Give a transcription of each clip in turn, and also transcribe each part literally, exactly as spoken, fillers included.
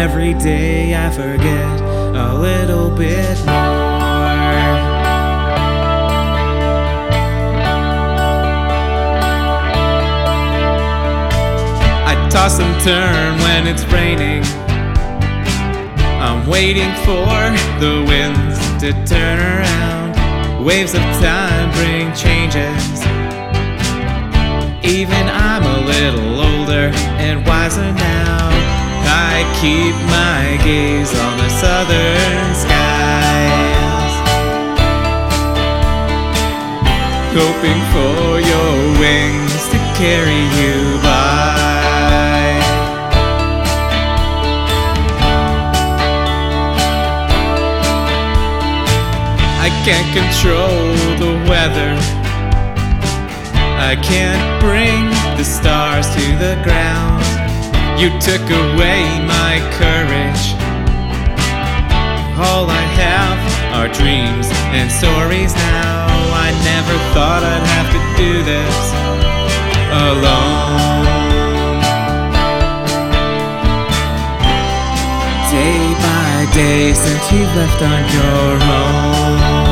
every day I forget a little bit more. I toss and turn when it's raining. I'm waiting for the winds to turn around. Waves of time bring changes. Even I'm a little older and wiser now. I keep my gaze on the southern skies, hoping for your wings to carry you by. I can't control the weather. I can't bring the stars to the ground. You took away my courage. All I have are dreams and stories now. I never thought I'd have to do this alone. Day by day since you've left on your own,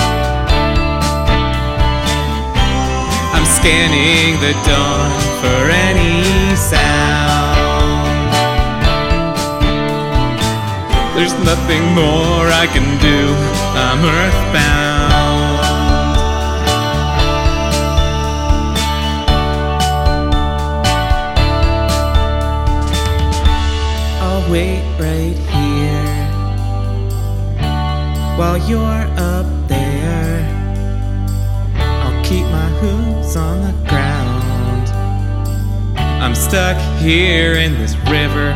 I'm scanning the dawn for any sound. There's nothing more I can do, I'm earthbound. I'll wait right here while you're up there. I'll keep my hooves on the ground. I'm stuck here in this river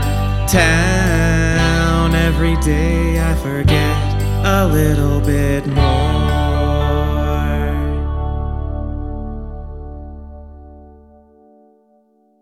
town. Every day I forget a little bit more.